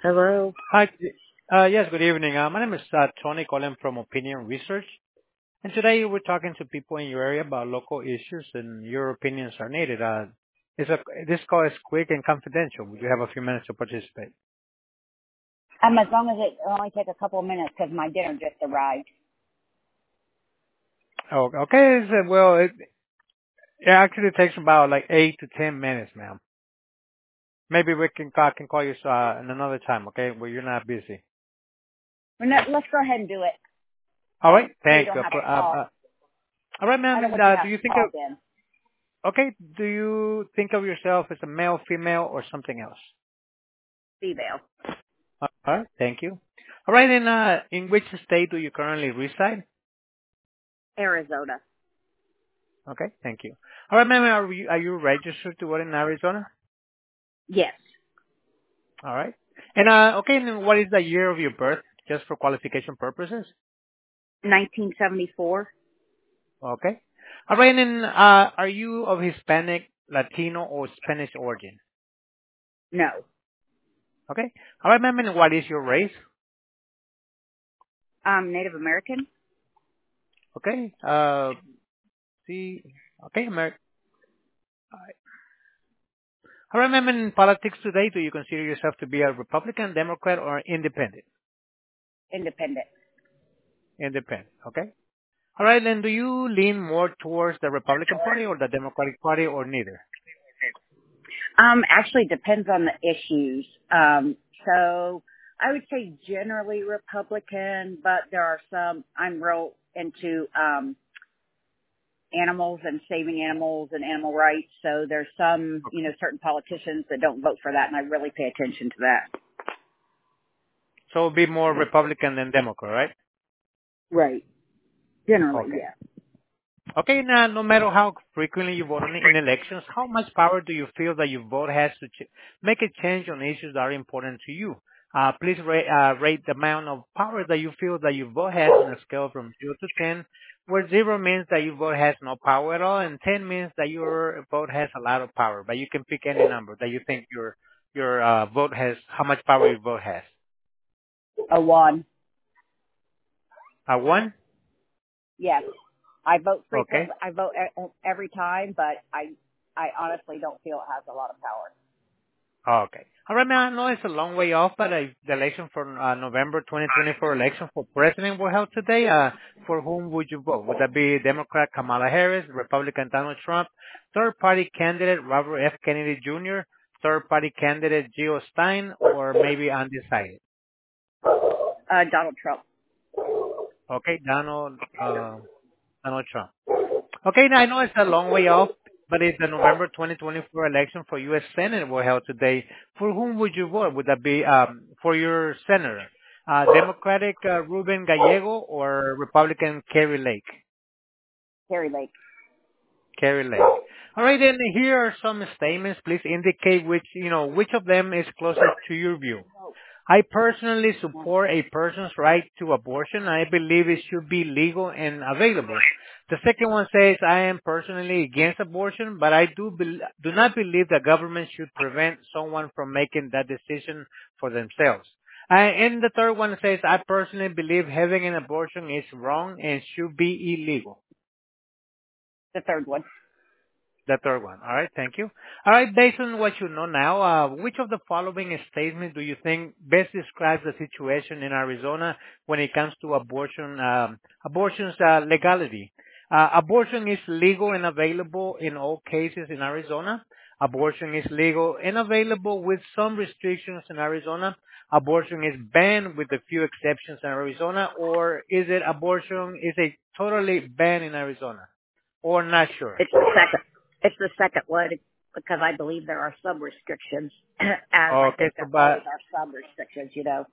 Hello. Hi. Yes, good evening. My name is Tony calling from Opinion Research, and today we're talking to people in your area about local issues, and your opinions are needed. This call is quick and confidential. Would you have a few minutes to participate? As long as it only take a couple of minutes because my dinner just arrived. Oh, okay. Well, it actually takes about like 8 to 10 minutes, ma'am. Maybe I can call you in another time, okay, where you're not busy. Let's go ahead and do it All right. so you Thank don't you. have to call. All right, I ma'am. don't And want you to do have you to think call then. do you think of yourself as a male, female, or something else? Female. All right. Thank you. All right. In which state do you currently reside? Arizona. Okay. Thank you. All right, ma'am. Are you registered to vote in Arizona? Yes. All right. And okay. And then what is the year of your birth, just for qualification purposes? 1974. Okay. All right. And are you of Hispanic, Latino, or Spanish origin? No. Okay. All right, ma'am. And what is your race? Native American. Okay. See. Okay. All right, ma'am. In politics today, do you consider yourself to be a Republican, Democrat, or independent? Independent. Independent. Okay. All right. Then, do you lean more towards the Republican Party or the Democratic Party, or neither? Actually depends on the issues. So I would say generally Republican, but there are some, I'm real into, animals and saving animals and animal rights. So there's some, certain politicians that don't vote for that, and I really pay attention to that. So, it'll be more Republican than Democrat, right? Right. Generally, Okay. yeah. Okay. Now, no matter how frequently you vote in elections, how much power do you feel that your vote has to make a change on issues that are important to you? Please rate the amount of power that you feel that your vote has on a scale from 0 to 10, where 0 means that your vote has no power at all, and 10 means that your vote has a lot of power. But you can pick any number that you think your vote has, how much power your vote has. A one. A 1? Yes. I vote Okay. frequently. I vote every time, but I honestly don't feel it has a lot of power. Okay. All right, man. I know it's a long way off, but the election for November 2024 election for president were held today. For whom would you vote? Would that be Democrat Kamala Harris, Republican Donald Trump, third-party candidate Robert F. Kennedy Jr., third-party candidate Jill Stein, or maybe undecided? Donald Trump. Okay, Donald Trump. Okay, now I know it's a long way off, but it's the November 2024 election for U.S. Senate were held today. For whom would you vote? Would that be for your senator, Democratic Ruben Gallego or Republican Kerry Lake? Terry Lake. Kerry Lake. All right, then here are some statements. Please indicate which of them is closest to your view. I personally support a person's right to abortion. I believe it should be legal and available. The second one says, I am personally against abortion, but I do not believe the government should prevent someone from making that decision for themselves. And the third one says, I personally believe having an abortion is wrong and should be illegal. The third one. The third one. All right. Thank you. All right. Based on what you know now, which of the following statements do you think best describes the situation in Arizona when it comes to abortion's legality? Abortion is legal and available in all cases in Arizona. Abortion is legal and available with some restrictions in Arizona. Abortion is banned with a few exceptions in Arizona. Or is it abortion is a totally banned in Arizona? Or not sure? It's the second. It's the second one because I believe there are some restrictions, as I Okay, think there always are some restrictions.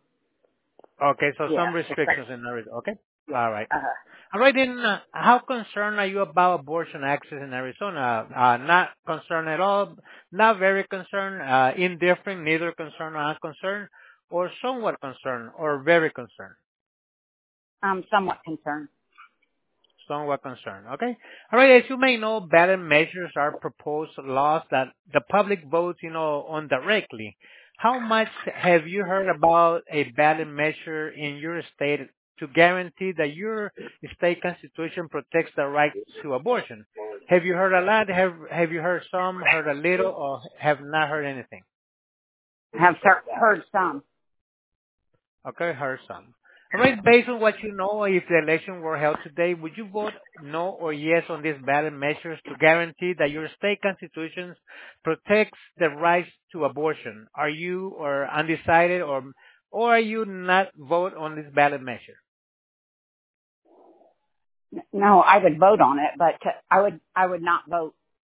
so Yeah. some restrictions in Arizona. Okay. All right. Uh-huh. All right, then, how concerned are you about abortion access in Arizona? Not concerned at all, not very concerned, indifferent, neither concerned nor unconcerned, or somewhat concerned, or very concerned? I'm somewhat concerned. Somewhat concerned. Okay. All right. As you may know, ballot measures are proposed laws that the public votes, on directly. how much have you heard about a ballot measure in your state to guarantee that your state constitution protects the right to abortion? Have you heard a lot? Have you heard some, heard a little, or have not heard anything? Have heard some. Okay, heard some. All right, based on what you know, if the election were held today, would you vote no or yes on these ballot measures to guarantee that your state constitution protects the rights to abortion? Are you or undecided or are you not vote on this ballot measure? No, I would vote on it, but I would not vote.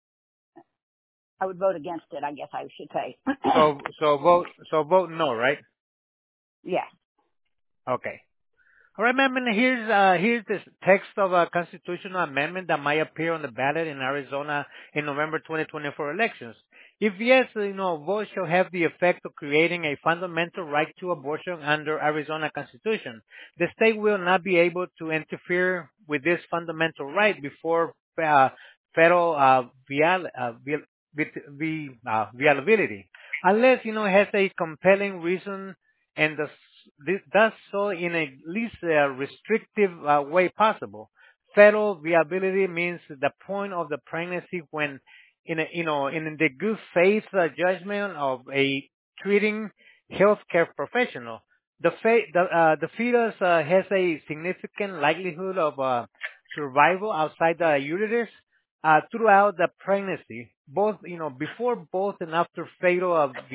I would vote against it, I guess I should say. So vote no, right? Yeah. Okay. All right, ma'am, and here's the text of a constitutional amendment that might appear on the ballot in Arizona in November 2024 elections. If yes, vote shall have the effect of creating a fundamental right to abortion under Arizona Constitution. The state will not be able to interfere with this fundamental right before federal viability, unless it has a compelling reason and does so in a least restrictive way possible. Federal viability means the point of the pregnancy when, in the good faith judgment of a treating healthcare professional, the fetus has a significant likelihood of survival outside the uterus throughout the pregnancy, both before, both, and after fatal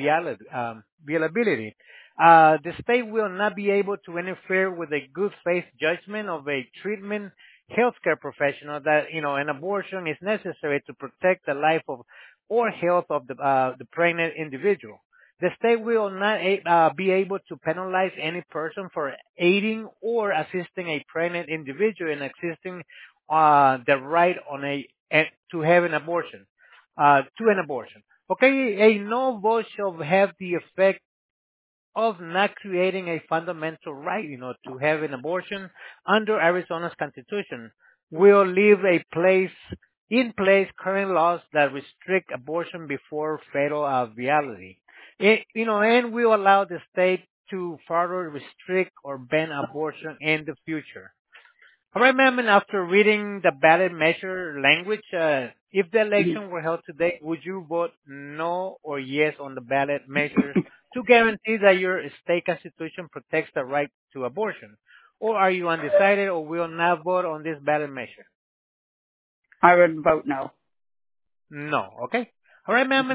viability. The state will not be able to interfere with a good faith judgment of a treatment healthcare professional that an abortion is necessary to protect the life of or health of the pregnant individual. The state will not be able to penalize any person for aiding or assisting a pregnant individual in accessing the right to have an abortion, to an abortion. Okay, a no vote shall have the effect of not creating a fundamental right, to have an abortion under Arizona's constitution. Will leave in place current laws that restrict abortion before fatal viability. And will allow the state to further restrict or ban abortion in the future. All right, ma'am, and after reading the ballot measure language, if the election were held today, would you vote no or yes on the ballot measure to guarantee that your state constitution protects the right to abortion? Or are you undecided or will not vote on this ballot measure? I would vote no. No. Okay. All right, ma'am.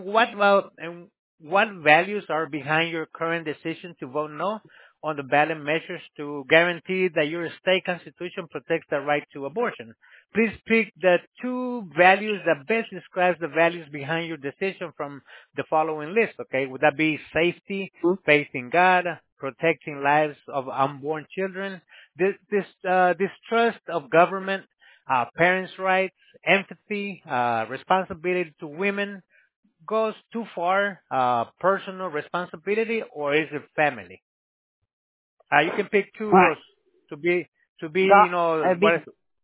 And what values are behind your current decision to vote no on the ballot measures to guarantee that your state constitution protects the right to abortion? Please pick the two values that best describes the values behind your decision from the following list. Okay, would that be safety, faith in God, protecting lives of unborn children, distrust of government, parents' rights, empathy, responsibility to women, goes too far, personal responsibility, or is it family? You can pick two of Right. those to be, It'd be, what is,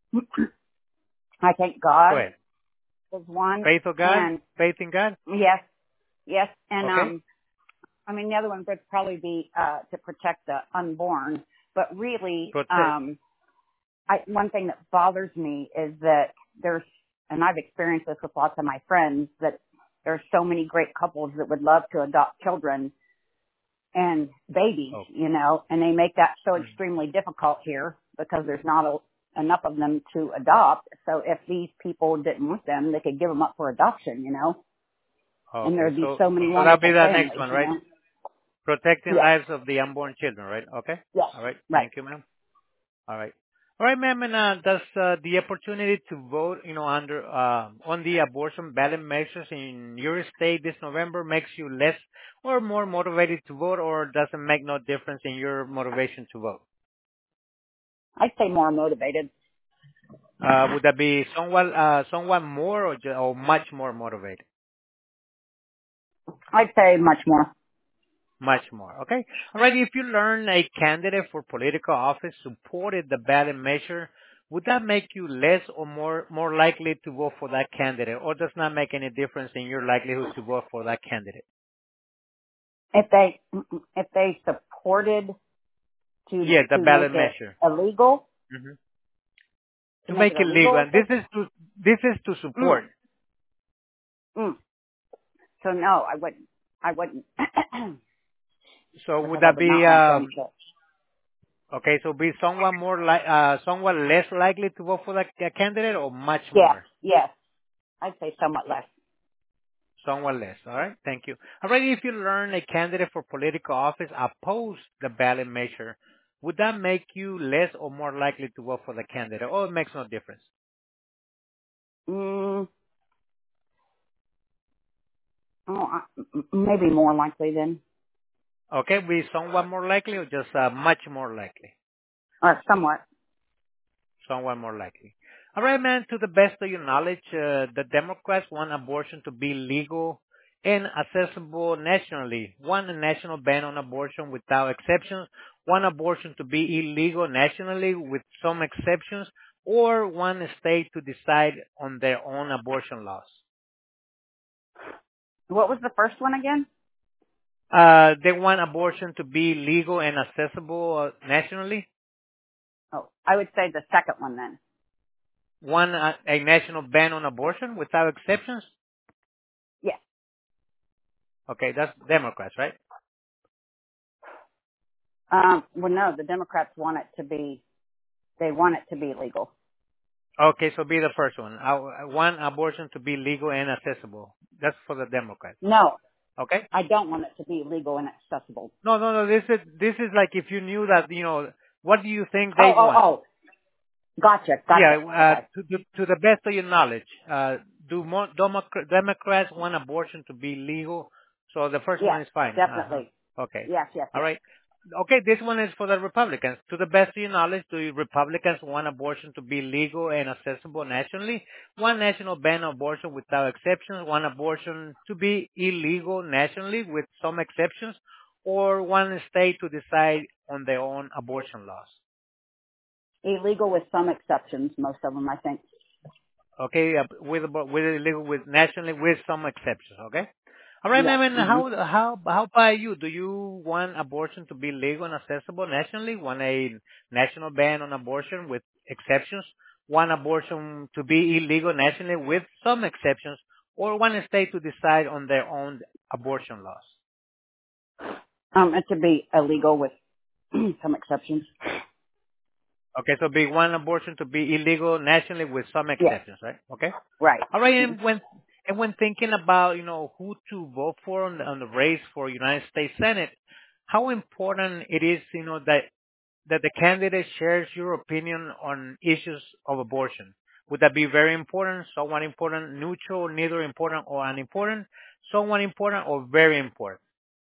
I think go God ahead. is one, Faith of God, and faith in God. yes, and Okay. I mean the other one would probably be to protect the unborn, but really, Protect. one thing that bothers me is that and I've experienced this with lots of my friends, that there's so many great couples that would love to adopt children and babies, Oh. and they make that so Mm. extremely difficult here because there's not enough of them to adopt. So if these people didn't want them, they could give them up for adoption, Okay. and there'd be So so many that'll be wonderful the families, next one, right? Protecting Yes, lives of the unborn children, right? Okay. yes, All right. right. Thank you, ma'am. All right. All right, ma'am. And does the opportunity to vote, under on the abortion ballot measures in your state this November makes you less or more motivated to vote, or does it make no difference in your motivation to vote? I'd say more motivated. Would that be somewhat more or much more motivated? I'd say much more. Much more. Okay. All right. If you learn a candidate for political office supported the ballot measure, would that make you less or more likely to vote for that candidate, or does not make any difference in your likelihood to vote for that candidate? If they if they supported Yeah, the to make ballot it measure. illegal, Hmm. to To make make it it legal, illegal. and this is to Mm, support. mm. So no, I wouldn't. I wouldn't So would because I that would be not want them to. okay? So be somewhat less likely to vote for that candidate, or much Yes, more? yes. I'd say somewhat less. Somewhat less. All right. Thank you. Already, if you learn a candidate for political office opposed the ballot measure, would that make you less or more likely to vote for the candidate, or it makes no difference? Mm, oh, maybe more likely then, Okay, be somewhat more likely, or just much more likely? or somewhat. Somewhat more likely. All right, man. To the best of your knowledge, the Democrats want abortion to be legal and accessible nationally. One, a national ban on abortion without exceptions. One, abortion to be illegal nationally with some exceptions. Or one state to decide on their own abortion laws. What was the first one again? They want abortion to be legal and accessible nationally. Oh, I would say the second one then. One, a national ban on abortion without exceptions. Yes. Okay, that's Democrats, right? Well, no, the Democrats want it to be. They want it to be legal. Okay, so be the first one. I want abortion to be legal and accessible. That's for the Democrats. No, Okay? I don't want it to be legal and accessible. No, no, no. This is like if you knew that, what do you think Oh, they oh, want? oh. Gotcha, Yeah, gotcha. Okay. to the best of your knowledge, do more Democrats want abortion to be legal? So the first one Yes, is fine. definitely. Okay. Yes, yes, All yes. right. Okay, this one is for the Republicans. To the best of your knowledge, do Republicans want abortion to be legal and accessible nationally? One national ban on abortion without exceptions, one abortion to be illegal nationally with some exceptions, or one state to decide on their own abortion laws. Illegal with some exceptions, most of them, I think. Okay, with illegal with nationally with some exceptions. Okay. All right, Yes. ma'am. And Hmm. how about you? Do you want abortion to be legal and accessible nationally? Want a national ban on abortion with exceptions? Want abortion to be illegal nationally with some exceptions, or want a state to decide on their own abortion laws? It should be illegal with some exceptions. Okay, so be one abortion to be illegal nationally with some Yes. exceptions, right? Okay. Right. All right, Mhm. and when thinking about who to vote for on the race for United States Senate, how important it is that the candidate shares your opinion on issues of abortion. Would that be very important, somewhat important, neutral, neither important or unimportant, somewhat important or very important?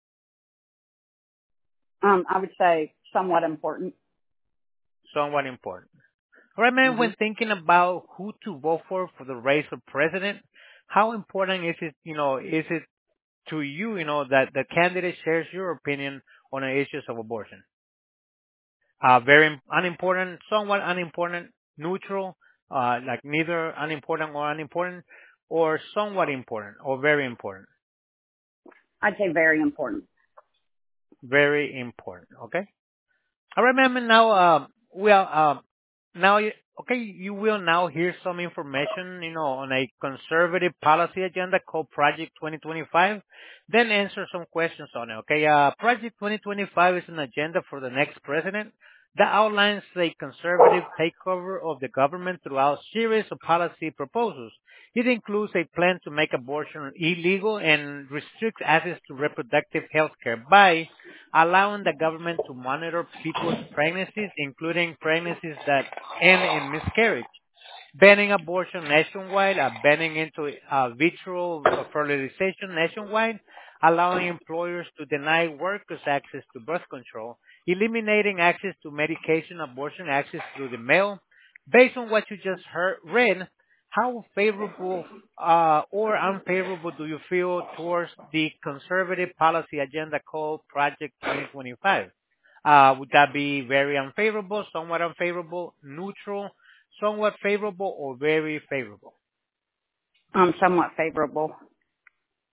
I would say somewhat important. Somewhat important. All right, man. Hmm. When thinking about who to vote for the race for president, how important is it to you, that the candidate shares your opinion on the issues of abortion? Very unimportant, somewhat unimportant, neutral, like neither unimportant or unimportant, or somewhat important or very important. I'd say very important. Very important. Okay. All right, ma'am. And now, now, okay, you will now hear some information, on a conservative policy agenda called Project 2025. Then answer some questions on it. Okay. Project 2025 is an agenda for the next president that outlines a conservative takeover of the government throughout a series of policy proposals. It includes a plan to make abortion illegal and restrict access to reproductive health care by allowing the government to monitor people's pregnancies, including pregnancies that end in miscarriage, banning abortion nationwide, banning into vitro fertilization nationwide, allowing employers to deny workers access to birth control, eliminating access to medication abortion access through the mail. Based on what you just read, how favorable or unfavorable do you feel towards the conservative policy agenda called Project 2025? Would that be very unfavorable, somewhat unfavorable, neutral, somewhat favorable, or very favorable? Somewhat favorable.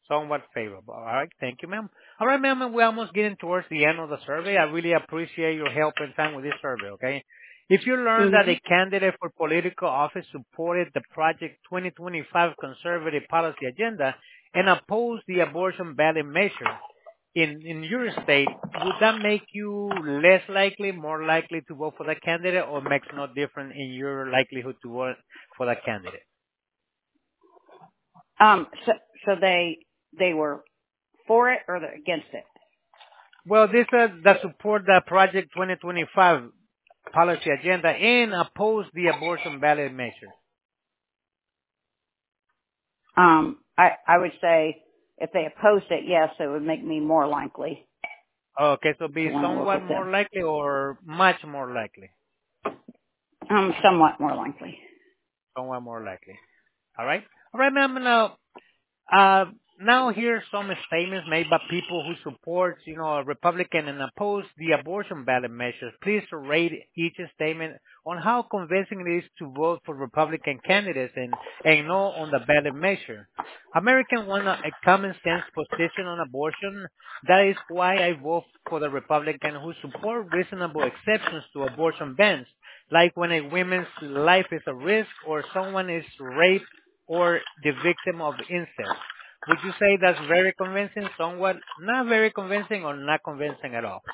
Somewhat favorable. All right. Thank you, ma'am. All right, ma'am. We're almost getting towards the end of the survey. I really appreciate your help and time with this survey, okay? If you learn that Mm-hmm. a candidate for political office supported the Project 2025 conservative policy agenda and opposed the abortion ballot measure in your state, would that make you less likely, more likely to vote for that candidate, or makes no difference in your likelihood to vote for that candidate? So they were for it or they're against it. Well, this that support the Project 2025 policy agenda and oppose the abortion ballot measure. I would say if they opposed it, yes, it would make me more likely Okay, so to be want to work somewhat with more them. likely or much more likely? Somewhat more likely. Somewhat more likely. All right. All right, ma'am. Uh, now here's some statements made by people who support, a Republican and oppose the abortion ballot measures. Please rate each statement on how convincing it is to vote for Republican candidates and no on the ballot measure. Americans want a common sense position on abortion. That is why I vote for the Republican who support reasonable exceptions to abortion bans, like when a woman's life is at risk or someone is raped or the victim of incest. Would you say that's very convincing, somewhat not very convincing, or not convincing at all?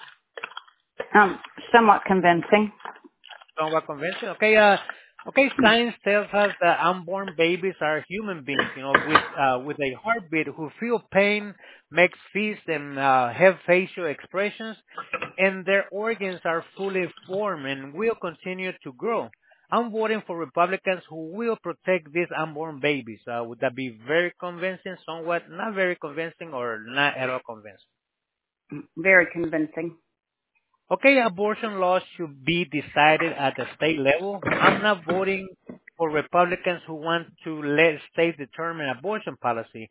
Somewhat convincing. Somewhat convincing. Okay. Okay. Science tells us that unborn babies are human beings, with a heartbeat who feel pain, make feast, and have facial expressions, and their organs are fully formed and will continue to grow. I'm voting for Republicans who will protect these unborn babies. Would that be very convincing, somewhat not very convincing, or not at all convincing? Very convincing. Okay, abortion laws should be decided at the state level. I'm not voting for Republicans who want to let states determine abortion policy,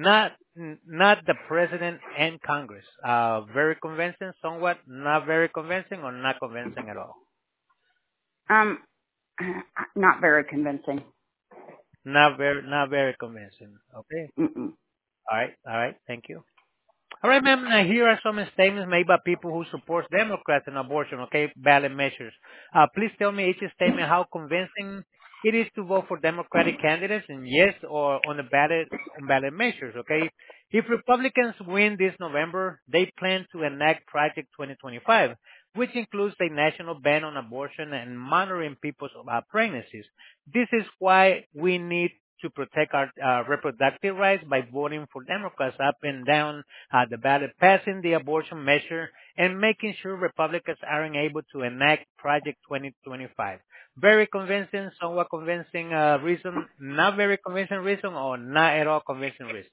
not the president and Congress. Very convincing, somewhat not very convincing, or not convincing at all. Um, not very convincing. Not very convincing. Okay. Mm-mm. All right. Thank you. All right, ma'am. Now, here are some statements made by people who support Democrats in abortion, okay, ballot measures. Please tell me each statement how convincing it is to vote for Democratic candidates and yes or on ballot measures, okay? If Republicans win this November, they plan to enact Project 2025, which includes a national ban on abortion and monitoring people's pregnancies. This is why we need to protect our reproductive rights by voting for Democrats up and down the ballot, passing the abortion measure, and making sure Republicans aren't able to enact Project 2025. Very convincing, somewhat convincing reason, not very convincing reason, or not at all convincing reason.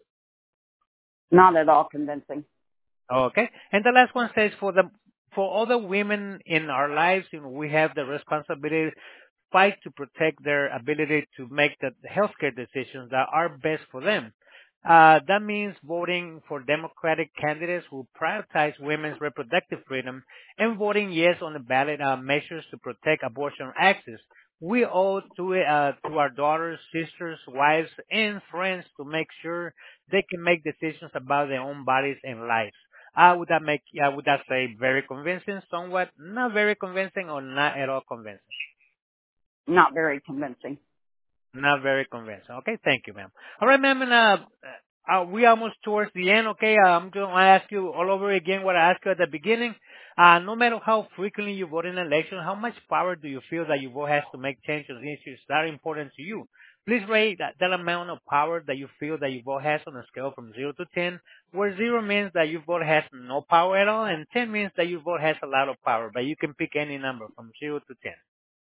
Not at all convincing. Okay. And the last one says for all the women in our lives, we have the responsibility fight to protect their ability to make the healthcare decisions that are best for them. That means voting for Democratic candidates who prioritize women's reproductive freedom and voting yes on the ballot measures to protect abortion access. We owe to our daughters, sisters, wives, and friends to make sure they can make decisions about their own bodies and lives. Would that say very convincing, somewhat not very convincing, or not at all convincing? Not very convincing. Not very convincing. Okay, thank you, ma'am. All right, ma'am, and we almost towards the end. Okay, I'm going to ask you all over again what I asked you at the beginning. No matter how frequently you vote in an election, how much power do you feel that your vote has to make changes in issues that are important to you? Please rate that amount of power that you feel that your vote has on a scale from 0 to 10, where 0 means that your vote has no power at all, and 10 means that your vote has a lot of power, but you can pick any number from 0 to 10.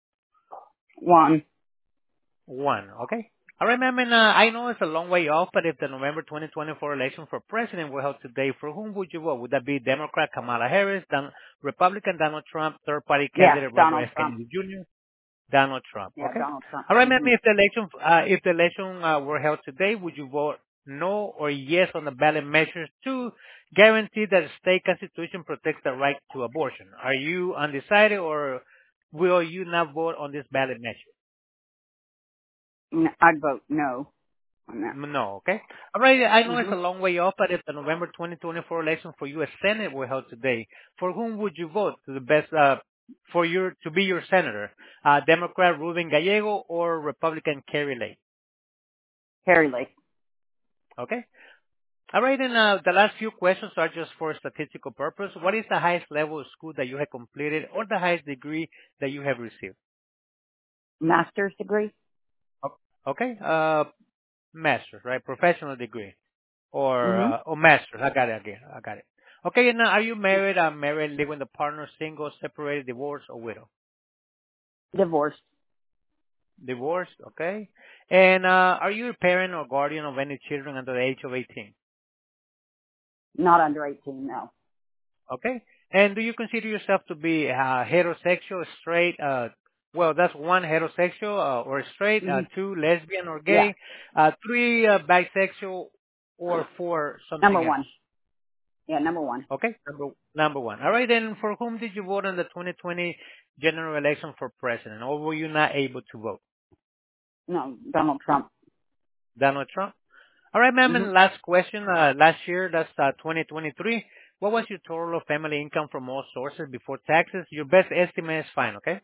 1. 1, okay? All right, ma'am, and I know it's a long way off, but if the November 2024 election for president were held today, for whom would you vote? Would that be Democrat Kamala Harris, Republican Donald Trump, third-party Yeah, candidate Robert Donald F. Trump. Kennedy Jr.? Donald Trump, Yeah, okay? Donald Trump. All right, ma'am, Hmm. if the election were held today, would you vote no or yes on the ballot measures to guarantee that the state constitution protects the right to abortion? Are you undecided, or will you not vote on this ballot measure? I'd vote no. No, okay. All right, I know it's Mm-hmm. a long way off, but if the November 2024 election for U.S. Senate were held today, for whom would you vote to the best to be your senator? Democrat Ruben Gallego or Republican Kerry Lake? Harry Lake. Okay. All right, and the last few questions are just for statistical purpose. What is the highest level of school that you have completed or the highest degree that you have received? Master's degree. Okay, master's, right? Professional degree. Mm-hmm. Or master's. I got it again. I got it. Okay, and are you married? Married, living with a partner, single, separated, divorced, or widow? Divorced. Divorced, okay. And are you a parent or guardian of any children under the age of 18? Not under 18, no. Okay. And do you consider yourself to be heterosexual, straight? Well, that's one heterosexual or straight, Mm-hmm. two lesbian or Yeah. gay, three bisexual, or four Number something else. one. Yeah, number one. Okay, number one. All right, then for whom did you vote in the 2020 general election for president, or were you not able to vote? No, Donald Trump. Donald Trump. All right, ma'am, Mm-hmm. and last question. Last year, that's 2023. What was your total family income from all sources before taxes? Your best estimate is fine, okay?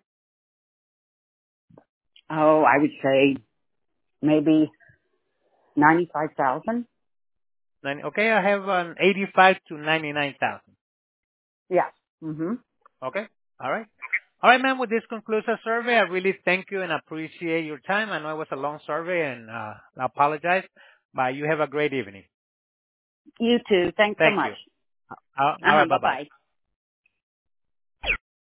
Oh, I would say maybe 95,000. Okay, I have 85 to 99,000. Yeah. Mm-hmm. Okay, all right. All right, ma'am, with this concludes our survey. I really thank you and appreciate your time. I know it was a long survey, and I apologize, but you have a great evening. You too. Thanks so Thank much. you. All right, Bye bye-bye. bye.